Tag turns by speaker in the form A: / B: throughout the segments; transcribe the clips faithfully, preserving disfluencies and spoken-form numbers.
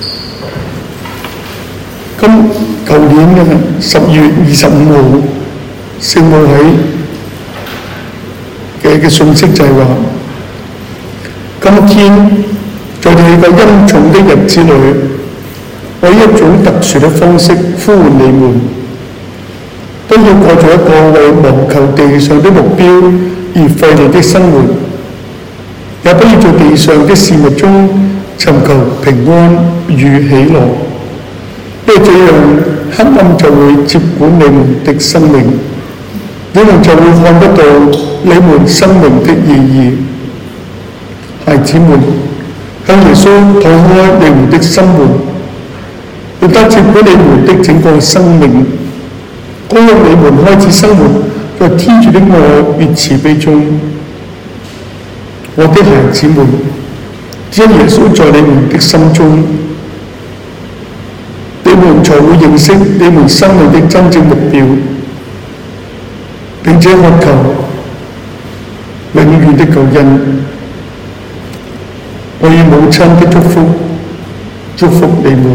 A: 咁舊年嘅十月二十五號，聖母喺嘅嘅信息就係話，今天在你個恩寵的日子裏，我以一種特殊嘅方式呼喚你們，都要過咗一個為謀求地上的目標而費力的生活，也不要在地上的事物中尋求平安與喜樂，因為這樣黑暗就會接管你們的生命，你們就會看不到你們生命的意義。孩子們，向耶穌敞開你們的心門，要得接管你們的整個生命，供應你們開始生活在天主的愛與慈悲中。我的孩子們，只有耶穌在你們的心中，你們才會認識你們生命的真正目標，並且渴求永遠的救恩。我以母親的祝福祝福你們，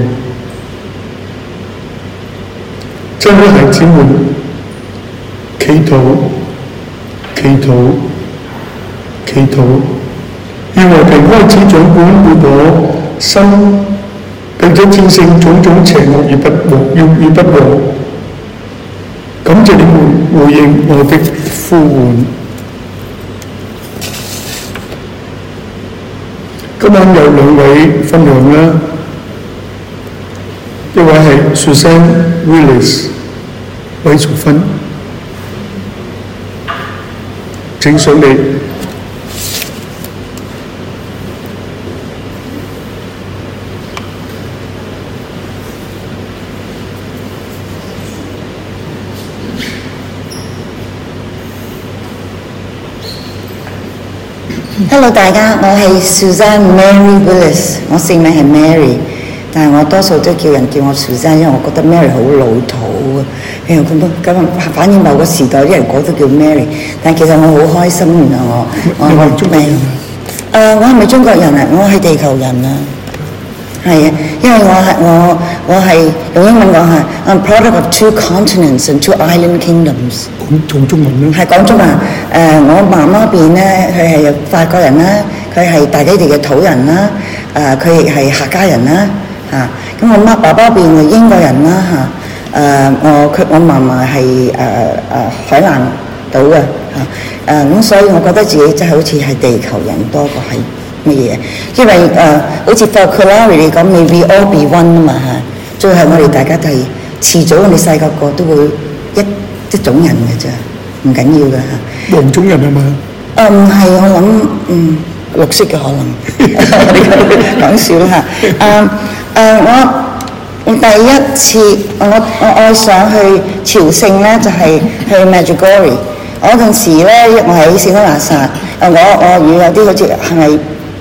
A: 親愛的孩子們，祈禱祈禱祈禱，願和平開始掌管每顆心，並且戰勝種種邪惡與不和與不和。感謝你們回應我的呼喚。今晚有兩位分享啦，一位係 Suzanne Willis 韋淑芬，請上嚟。
B: Hello， 大家，我係 Suzanne Mary Willis， 我姓名係 Mary， 但係我多數都叫人叫我 Suzanne， 因為我覺得 Mary 好老土啊。譬如咁咁，反映某個時代啲人個都叫 Mary， 但係其實我好開心，原來我我係中國人。誒、呃，我係咪中國人啊？我係地球人啊。係啊，因為我係我我係用英文講係 I'm product of two continents and two island kingdoms。
A: 講講中文啦。係
B: 講中文。誒、呃，我媽媽邊咧，佢係法國人啦，佢係大基地嘅土人啦，誒佢亦係客家人啦，嚇、啊。咁我媽爸爸邊係英國人啦，嚇、啊。誒、呃、我佢我嫲嫲係誒誒海南島嘅，嚇。誒、啊、咁所以我覺得自己真係好似係地球人多過係乜嘢，因為誒、呃、好似 folklore 嚟講 ，may we all be one 啊嘛嚇。最後我哋大家都係遲早我哋細個個都會一一種人嘅啫，唔緊要嘅嚇。
A: 黃種人係嘛？
B: 誒唔係，我諗嗯綠色嘅可能，講笑啦嚇。誒誒我我第一次我我愛上去朝聖咧，就係、是、去 Medjugorje。我嗰陣時咧，我喺聖德肋撒，誒我我如果有啲好似係咪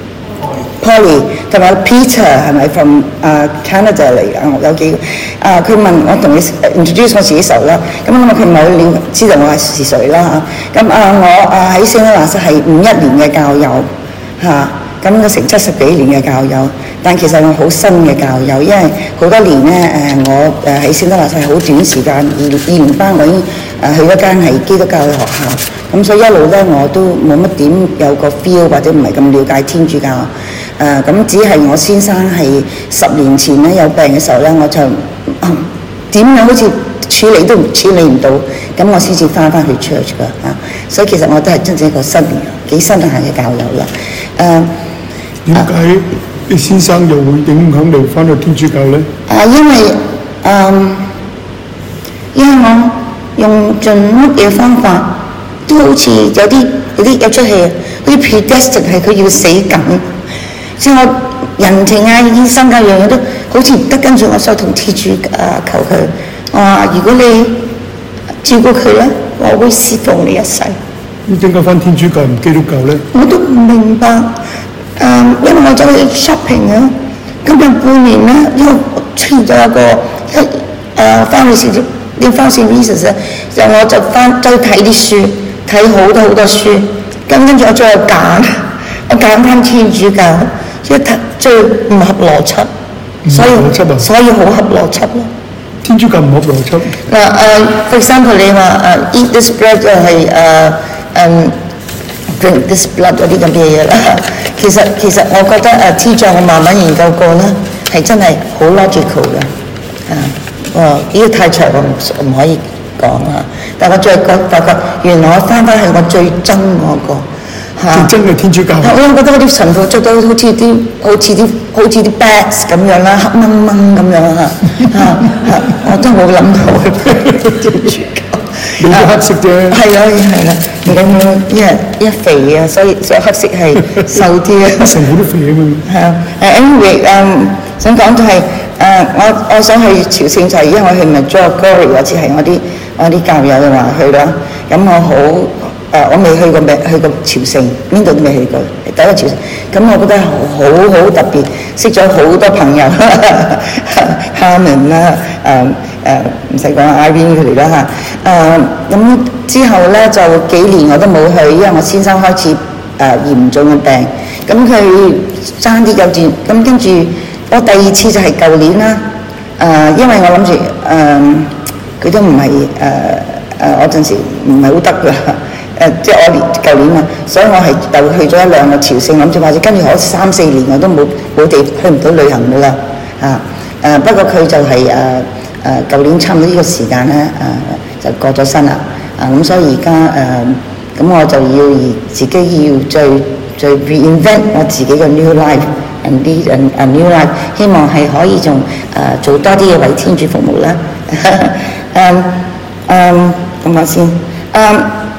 B: Polly 同埋 Peter 係咪 from 誒 Canada 嚟啊？有幾個啊？佢問我同你 introduce 我自己時候啦，咁因為佢唔係好了知道我係誰啦嚇。咁啊我啊喺聖德肋撒係五一年嘅教友嚇，咁我成七十幾年嘅教友，但其實我好新嘅教友，因為好多年咧誒我誒喺聖德肋撒係好短時間二二年班，我已經誒去一間係基督教嘅學校，咁所以一路咧我都冇乜點有個 feel 或者唔係咁了解天主教。誒咁、呃、只係我先生係十年前咧有病嘅時候咧，我就點、嗯、樣好似處理都處理唔到，咁我先至翻返去 church 㗎嚇、啊。所以其實我都係真正一個新幾新行嘅教友啦。誒
A: 點解你先生又會影響你翻去天主教咧？
B: 啊，因為誒、嗯，因為我用盡乜嘢方法都好似有啲有啲有出戲，好似 predestined 係佢要死緊。即係我人情啊、醫生啊樣樣都好似唔得，跟住我就同天主啊求佢，我話如果你照顧佢咧，我會侍奉你一世。
A: 咁點解翻天主教唔基督教咧？
B: 我都唔明白，誒、呃，因為我走去 shopping 啊，咁有半年咧，因為出現咗一個一誒 family 啲 family reasons 咧，就我就翻再睇啲書，睇好多好多書，咁跟住我再揀，我揀翻天主教。一睇最唔合邏輯， 所以
A: 邏輯啊，
B: 所以好合邏輯咯。
A: 天主教唔合邏輯。
B: 嗱誒 ，for example 你話誒 eat this bread 就係誒誒 drink this blood 嗰啲咁嘅嘢啦。其實其實我覺得誒 T 教我慢慢研究過啦，係真係好 logical 嘅。啊，哦，呢個太長我唔唔可以講啦。但我最覺發覺原來我翻返去我最憎嗰個。
A: 最憎嘅天主教。
B: 我覺得嗰啲神父着到好似啲好似啲好似啲 bats 咁樣啦，黑掹掹咁樣嚇嚇嚇，我真係冇諗到天主教。
A: 你都黑色啫。
B: 係啊係啦，唔緊要，因為因為肥啊，所以所以黑色係瘦啲啊。
A: 神父都肥啊嘛。
B: 係啊，誒 anyway 誒想講就係誒我我想去朝聖就係因為我去咪 Medjugorje 嗰次係我啲我啲教友話去啦，咁我好。誒、呃，我未去過未去過朝聖，邊度都未去過，第一個朝聖。咁我覺得好好特別，識咗好多朋友，哈門啦，誒誒唔使講 Irene 佢哋啦嚇。誒咁之後咧就幾年我都冇去，因為我先生開始誒、呃、嚴重嘅病，咁佢爭啲有轉，咁跟住我第二次就係舊年啦。誒、呃，因為我諗住誒佢都唔係誒誒我陣時唔係好得㗎。誒、呃，即係我年舊年啊，所以我係又去咗一兩個朝聖，諗住或者跟住我三四年我都冇冇地去唔到旅行㗎啦，啊誒、呃、不過佢就係誒誒舊年差唔多呢個時間咧，誒、呃、就過咗身啦，啊咁所以而家誒咁我就要自己要再再 reinvent 我自己嘅 new life and the and a new life， 希望係可以仲誒、呃、做多啲嘢為天主服務啦，誒誒咁我先誒。嗯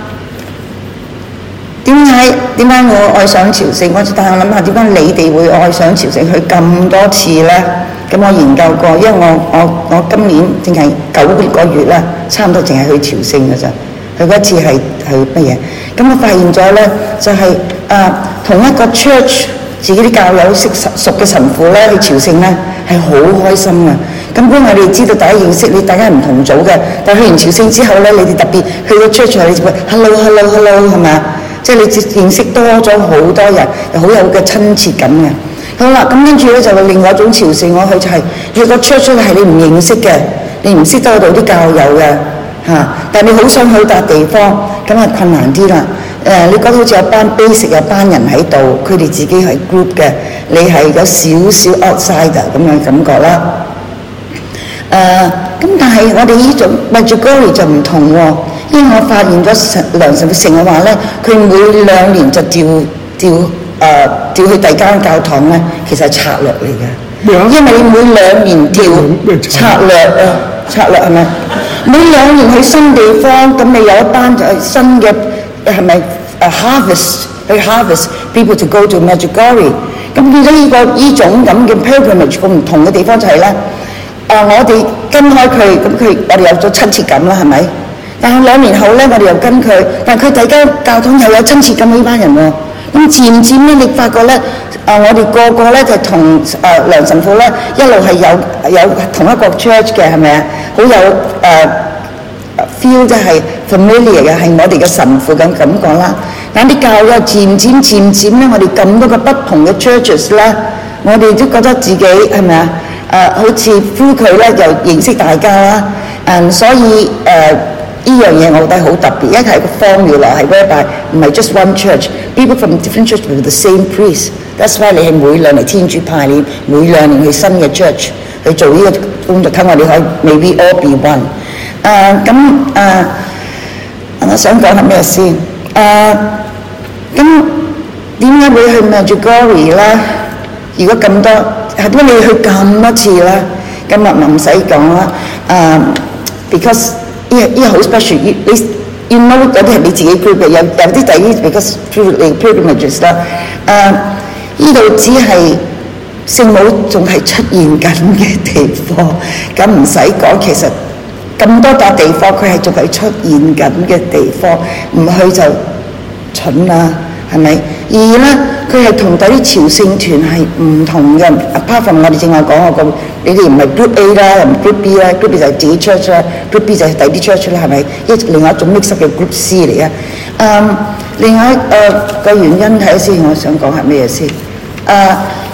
B: 點解點解我愛上朝聖？我但係我諗下點解你哋會愛上朝聖去咁多次咧？咁我研究過，因為我我我今年淨係九個月啦，差唔多淨係去朝聖㗎咋。去嗰次係係乜嘢？咁我發現咗咧，就係、是、誒、呃、同一個 church 自己啲教友識熟嘅神父咧去朝聖咧係好開心㗎。根本我哋知道大家認識你，大家唔同組嘅，但係去完朝聖之後咧，你哋特別去到 church 你就會 hello hello hello 係咪？即係你認識多咗好多人，又好有嘅親切感嘅。好啦，咁跟住咧就係另外一種朝聖，我去就係去個 church 係你唔認識嘅，你唔識得嗰度啲教友嘅嚇、啊，但係你好想去笪地方，咁啊困難啲啦。誒、呃，你覺得好似有班 basic 有班人喺度，佢哋自己係 group 嘅，你係有少少 outsider 咁樣感覺啦。誒、呃，咁但係我哋呢種 Medjugorje 就唔同喎。因為我發現咗梁神父成日話咧，佢每兩年就調調誒、呃、調去第二間教堂咧，其實係策略嚟嘅。
A: 咩啊？
B: 因為你每兩年調策略啊，策略係咪？每兩年去新地方，咁你有一班就係新嘅係咪誒 harvest 去 harvest people to go to Medjugorje。咁變咗呢個呢種咁嘅 pilgrimage 個唔同嘅地方就係、是、咧，誒、呃、我哋跟開佢，咁佢我哋有咗親切感啦，係咪？但係兩年後咧，我哋又跟佢，但係佢第二間教堂又有親切感呢班人喎。咁漸漸咧，你發覺咧，誒、呃、我哋個個咧就同誒、呃、梁神父咧一路係有有同一個 church 嘅，係咪啊？好有誒、呃、feel 即係 familiar 嘅，係我哋嘅神父咁咁講啦。但啲教友漸漸漸漸咧，我哋咁多個不同嘅 churches 咧，我哋都覺得自己係咪啊？誒、呃、好似呼佢咧又認識大家啦，誒、嗯、所以誒。呃呢樣嘢我覺得好特別，一係個 formula 係 whereby 唔係 just one church，people from different churches with the same priest。That's why 你係每兩年天主派你每兩年去新嘅 church 去做呢個工作，睇我哋可以 maybe all be one。誒咁誒，我想講係咩先？誒咁點解會去 Medjugorje 咧？如果咁多，係點解你要去咁多次咧？今日唔使講啦。誒 ，because呢個呢個好 special， 你你 you know 有啲係你自己 group 嘅，有有啲第啲 because pilgrimages 啦。誒，呢度只係聖母仲係出現緊嘅地方，咁唔使講，其實咁多笪地方佢係仲係出現緊嘅地方，唔去就蠢啦，係咪？而咧，佢係同第啲朝聖團係唔同嘅。apart from 我哋正話講嗰個，你哋唔係 group A 啦，唔 group B 啦 ，group B 就係自己 church 啦 ，group B 就係第啲 church 啦，係咪？一另外一種 mix up 嘅 group C 嚟嘅。嗯，另外誒個、呃、原因睇下先，我想講係咩嘢先？誒、呃，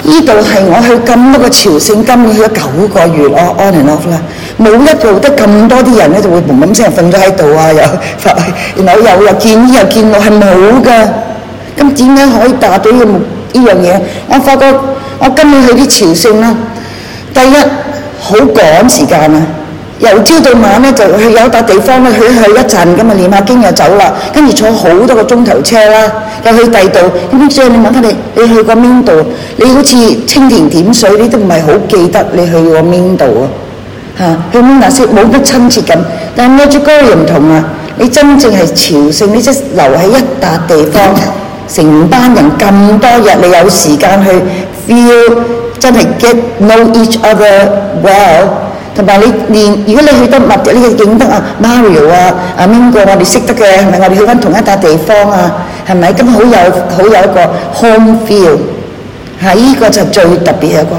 B: 呢度係我去咁多個朝聖，今年去咗九個月咯 ，on and off 啦，冇一度得咁多啲人咧就會嘣嘣聲瞓咗喺度啊，又發，然後又又見醫又見我係冇㗎。咁點解可以達到呢呢樣嘢？我發覺我今年去啲朝聖啦，第一好趕時間啊！由朝到晚咧就去有一笪地方咧去去一陣咁啊，唸下經又走啦，跟住坐好多個鐘頭車啦，又去第二度。咁所以你問下你，你去過邊度？你好似清田點水，你都唔係好記得你去過邊度啊？嚇，去邊嗱先冇乜親切感。但係 Medjugorje 唔同啊，你真正係朝聖，你即係留喺一笪地方，成班人咁多日，你有時間去 feel 真係 get know each other well。同埋你連如果你去得密啲，你認得啊 Mario 啊啊邊個我哋識得嘅係咪？我哋去翻同一笪地方啊，係咪？咁好有好有一個 home feel， 係依、這個就最特別一個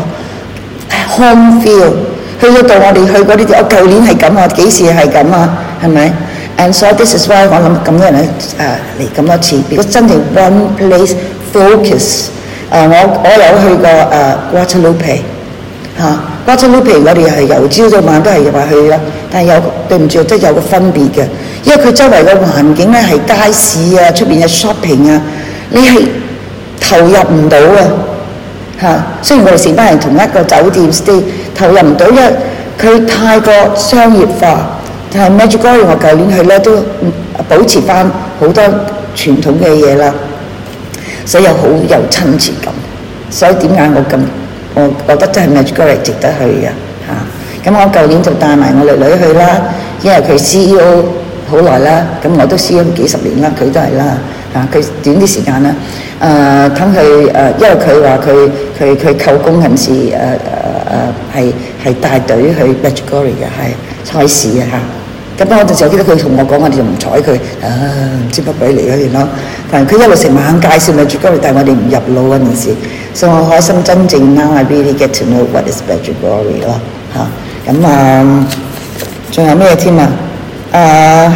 B: home feel。去嗰度我哋去嗰啲，我舊年係咁啊，幾時係咁啊？係咪 ？And so this is why 我諗咁多人誒嚟咁多次，如果真係 one place focus， 誒、呃、我我有去過誒、呃、Guadalupe 嚇。啊Guadalupe我哋係由朝到晚都係話去啦，但係有對唔住，即係有個分別嘅，因為佢周圍嘅環境咧係街市啊，出邊嘅 shopping 啊，你係投入唔到啊嚇。雖然我哋成班人同一個酒店 stay， 投入唔到，因為佢太過商業化。但係 Medjugorje 我舊年去咧都保持翻好多傳統嘅嘢啦，所以又好有親切感。所以點解我咁？我覺得真係 Medjugorje 值得去嘅嚇。咁、啊、我舊年就帶埋我女女去啦，因為佢 C E O 好耐啦，咁我都 C E O 幾十年啦，佢都係啦嚇。佢、啊、短啲時間啦，誒咁佢誒，因為佢話佢佢佢舅公嗰陣時誒誒誒係係帶隊去 Medjugorje 嘅，係賽事嘅嚇。咁我就記得佢同我講，我哋就唔睬佢，啊唔知乜鬼嚟嘅原來。但係佢一路成晚介紹 Medjugorje，但係我哋唔入路嗰陣時，所以我開心真正 now I really get to know what is Medjugorje咯嚇。咁啊，仲有咩添啊？啊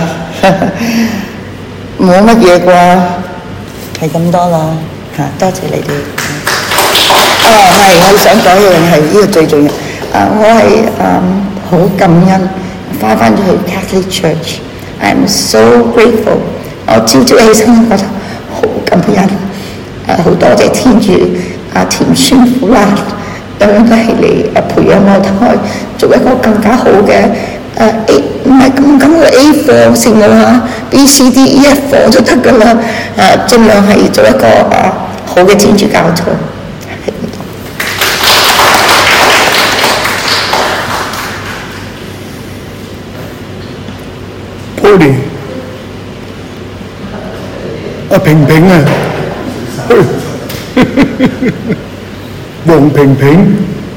B: 冇乜嘢啩，係咁多啦嚇。多謝你哋。哦係，我想講一樣係呢個最重要。啊，我係啊好感恩。翻返咗去 Catholic Church， I'm so grateful。我朝早起身覺得好感恩，誒好多謝天主阿田宣父啦，咁樣都係嚟誒培養我胎，做一個更加好嘅誒 A， 唔係咁咁嘅 A 課先㗎啦 ，B C D E F 課就得㗎啦，誒盡量係做一個誒好嘅天主教徒。阿平平啊，黃平平，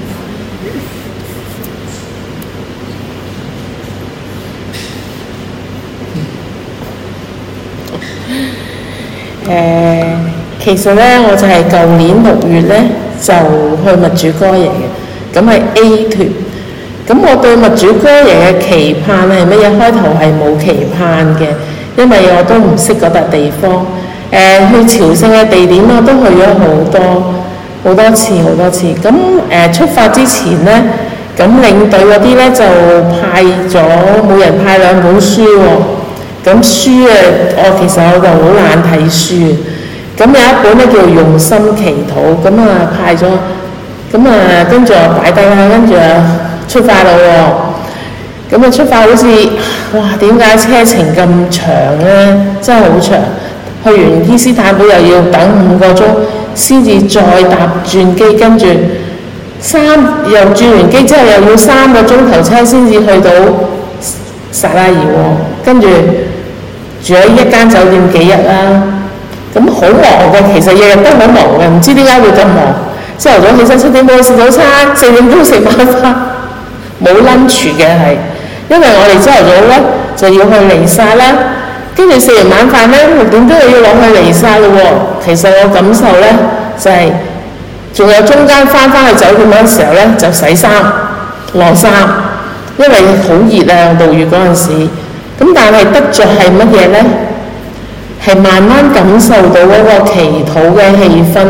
C: 誒，其實咧我就係舊年六月咧就去Medjugorje嘅，咁係 A 團。咁我對Medjugorje嘅期盼係乜嘢？開頭係冇期盼嘅，因為我都唔識嗰笪地方。誒、呃、去朝聖嘅地點我都去咗好多好多次好多次。咁誒、呃、出發之前咧，咁領隊嗰啲咧就派咗每人派兩本書喎、哦。咁書誒，我其實我就好懶睇書。咁有一本咧叫《用心祈禱》，咁啊派咗，咁啊跟住啊擺低啦，跟住啊出發啦喎。咁啊出發好似哇，點解車程咁長咧？真係好長。去完伊斯坦堡又要等五個鐘先至再搭轉機，跟住三又轉完機之後又要三個鐘頭車先至去到薩拉熱窩，跟住住喺一間酒店幾日啦。咁好忙嘅，其實日日都好忙嘅，唔知點解會咁忙。朝頭早起身七點半食早餐，四點鐘食晚飯，冇 lunch 嘅係，因為我哋朝頭早咧就要去彌撒啦。跟住食完晚飯咧，六點都要落去彌撒咯喎。其實我感受咧就係、是，仲有中間翻返去酒店嗰陣時候咧，就洗衫、晾衫，因為好熱啊，六月嗰陣時。咁但係得着係乜嘢咧？係慢慢感受到嗰個祈禱嘅氣氛，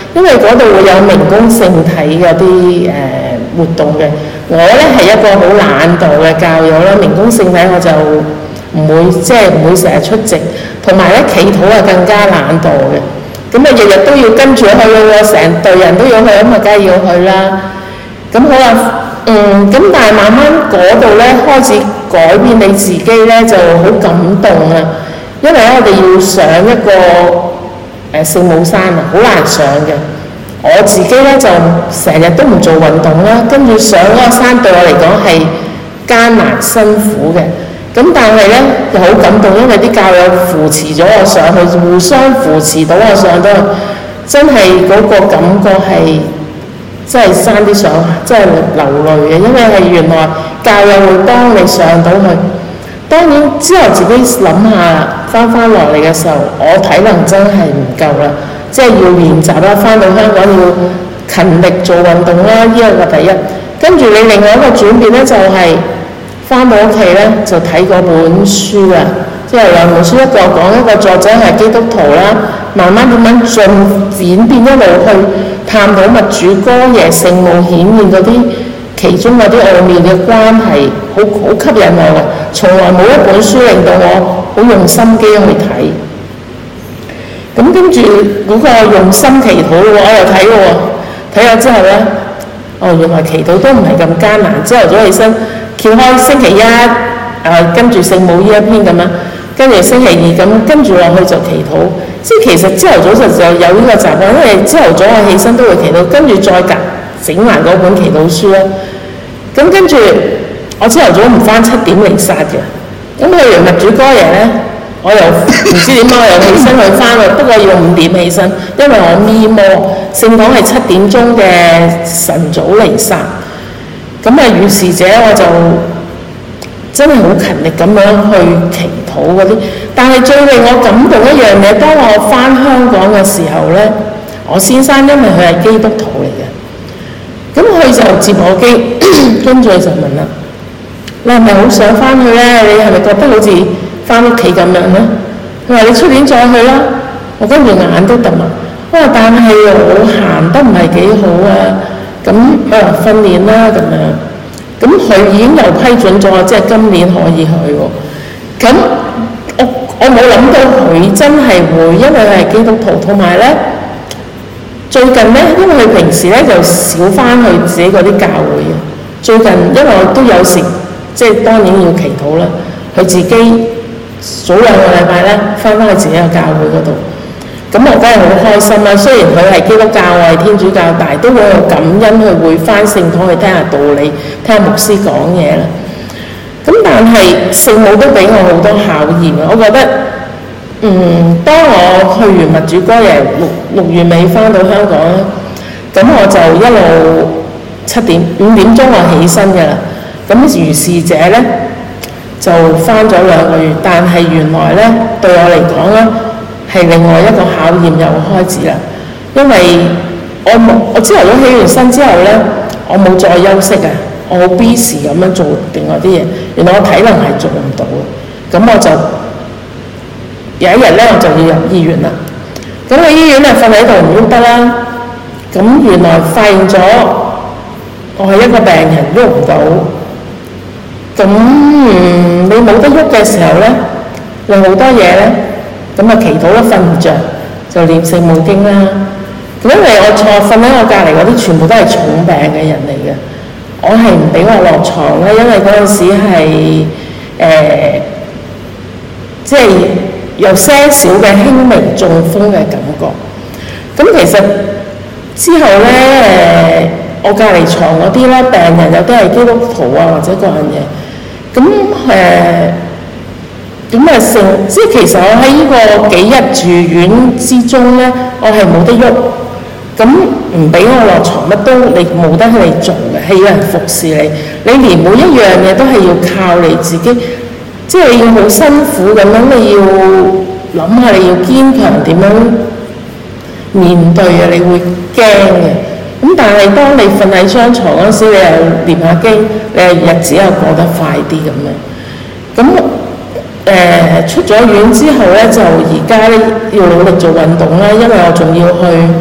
C: 因為嗰度會有明供聖體嗰啲誒活動嘅。我咧係一個好懶惰嘅教友啦，明供聖體我就唔會即係唔會成日出席，同埋咧祈禱啊更加懶惰嘅。咁啊日日都要跟住去咯，成隊人都要去，咁啊梗係要去啦。咁好啦，嗯，咁但係慢慢嗰度咧開始改變你自己咧，就好感動啊！因為咧我哋要上一個誒聖母山啊，好難上嘅。我自己咧就成日都唔做運動啦，跟住上嗰個山對我嚟講係艱難辛苦嘅。咁但係咧又好感動，因為啲教友扶持咗我上去，互相扶持到我上到去，真係嗰個感覺係真係生啲上，真係流淚嘅，因為係原來教友會幫你上到去。當然之後自己諗下翻翻落嚟嘅時候，我體能真係唔夠啦，即係要練習啦，翻到香港要勤力做運動啦，呢一個第一。跟住你另外一個轉變咧就係、是。翻到屋企咧就睇嗰本書啊，即係兩本書，一個講一個作者係基督徒啦，慢慢點樣進展變一路去探討物主哥爺聖母顯現嗰啲其中嗰啲奧妙嘅關係，好好吸引我嘅。從來冇一本書令到我好用心機去睇。咁跟住嗰個用心祈禱喎，我又睇喎，睇咗之後咧，哦原來祈禱都唔係咁艱難，朝頭早起身。揭開星期一，誒、呃、跟住聖母呢一篇咁樣，跟住星期二咁跟住落去就祈禱。即係其實朝頭早就有呢個習慣，因為朝頭早我起身都會祈禱，跟住再夾整埋嗰本祈禱書啦。咁跟住我朝頭早唔翻七點彌撒嘅，咁去完物主哥爺咧，我又唔知點解我又起身去翻啦。不過要五點起身，因為我咪摩聖堂係七點鐘嘅晨早彌撒。咁啊，與是者我就真係好勤力咁樣去祈禱嗰啲。但係最令我感動一樣嘢，當我翻香港嘅時候咧，我先生因為佢係基督徒嚟嘅，咁佢就接我機，跟住就問啦：你係咪好想翻去咧？你係咪覺得好似翻屋企咁樣咧？佢話：你出年再去啦。我跟住眼都突埋，我話：但係我行得唔係幾好啊。咁誒訓練啦咁樣，咁佢已經又批准咗，即係今年可以去喎。咁我我冇諗到佢真係會，因為佢係基督徒，同埋咧最近咧，因為佢平時咧就少翻去自己嗰啲教會嘅。最近因為我都有時即係當然要祈禱啦，佢自己早兩個禮拜咧翻返去自己嘅教會嗰度。咁我梗係好開心啦！雖然佢係基督教，我係天主教，但係都會有感恩去會返聖堂去聽下道理，聽下牧師講嘢啦。咁但係聖母都俾我好多考驗啊！我覺得，嗯，當我去完物主哥爺六六月尾返到香港咧，咁我就一路七點五點鐘我起身㗎啦。咁如是者咧就返咗兩個月，但係原來咧對我嚟講咧，係另外一個考驗又開始啦，因為我冇我朝頭早起完身之後咧，我冇再休息啊，我好 busy 咁樣做另外啲嘢，原來我體能係做唔到嘅，咁我就有一日咧我就要入醫院啦。咁喺醫院咧瞓喺度唔喐得啦，咁原來發現咗我係一個病人喐唔到，咁、嗯、你冇得喐嘅時候咧，有好多嘢咧。咁啊祈禱都瞓唔着，就念聖母經啦。咁因為我坐瞓喺我隔離嗰啲全部都係重病嘅人嚟嘅，我係唔俾我落床咧，因為嗰陣時係誒，即係有些少嘅輕微中風嘅感覺。咁其實之後咧誒，我隔離床嗰啲咧病人有啲係基督徒啊或者各樣嘢，咁誒。呃咁啊，成即係其實我喺呢個幾日住院之中咧，我係冇得喐，咁唔俾我落床，乜都你冇得去做嘅，係有人服侍你，你連每一樣嘢都係要靠你自己，即係你要好辛苦咁樣，你要諗下你要堅強點樣面對啊，你會驚嘅。咁但係當你瞓喺張床嗰時，你又念下經，你係日子又過得快啲咁樣，咁。誒、呃、出咗院之後咧，就而家咧要努力做運動啦，因為我仲要去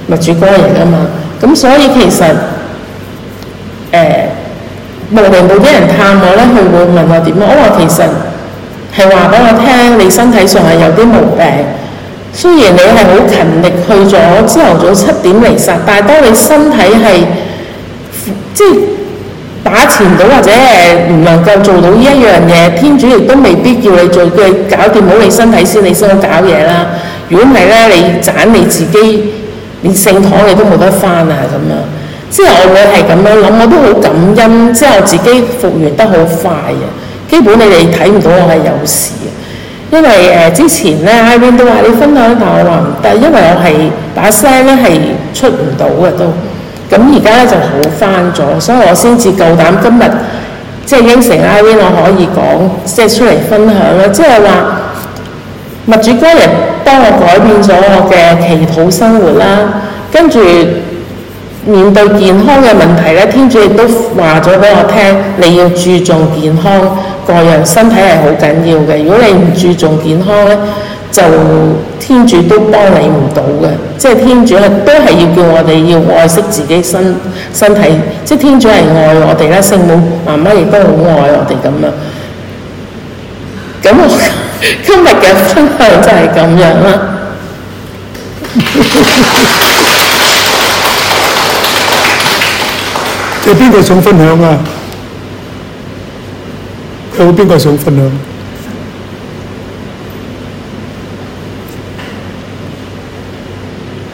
C: 物主歌嚟㗎嘛。咁所以其實誒、呃、無緣無啲人探我咧，佢會問我點啊？我話其實係話俾我聽，你身體上係有啲毛病。雖然你係好勤力去咗朝頭早七點彌撒，但係當你身體係即係把持唔到或者誒唔能夠做到呢一樣嘢，天主亦都未必叫你做，叫你搞掂好你身體先，你先好搞嘢啦。如果唔係咧，你盞你自己連聖堂你都冇得返啊咁樣。即係我會係咁樣諗，我都好感恩，即係我自己復原得好快嘅。基本你哋睇唔到我係有事嘅。因為誒、呃、之前咧 Irene 都話你分享，但我話唔得，因為我係把聲咧係出唔到嘅都，咁而家咧就好返咗，所以我先至夠膽今日即係應承 Irene 我可以講，即係出嚟分享啦，即係話物主歌人幫我改變咗我嘅祈禱生活啦，跟住面對健康嘅問題咧，天主亦都話咗俾我聽，你要注重健康，個人身體係好緊要嘅。如果你唔注重健康咧，就天主都幫你唔到嘅。即係天主係都係要叫我哋要愛惜自己身身體，即係天主係愛我哋啦，聖母媽媽亦都好愛我哋咁樣。咁我今日嘅分享就係咁樣啦。
A: 有邊個想分享啊？有冇邊個想分享？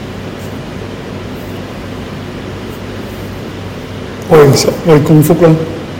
A: 愛愛共福啦！